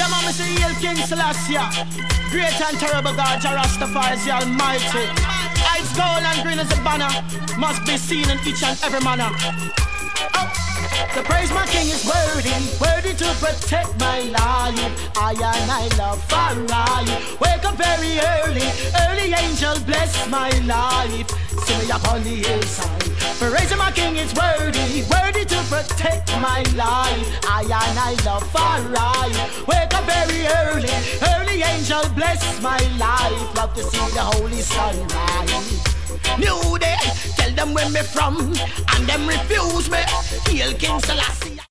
man, me say Hail King Selassie, great and terrible God, Jah Rastafari is the Almighty. Eyes gold and green as a banner, must be seen in each and every manner. To praise my King is worthy, worthy to protect my life. I and I love Farai. Wake up very early, early angel bless my life. See me up on the hillside. Praising my King is worthy, worthy to protect my life. I and I love Farai. Wake up very early, early angel bless my life. Love to see the holy sunrise. New day, tell them where me from, and them refuse me. Hail King Selassie.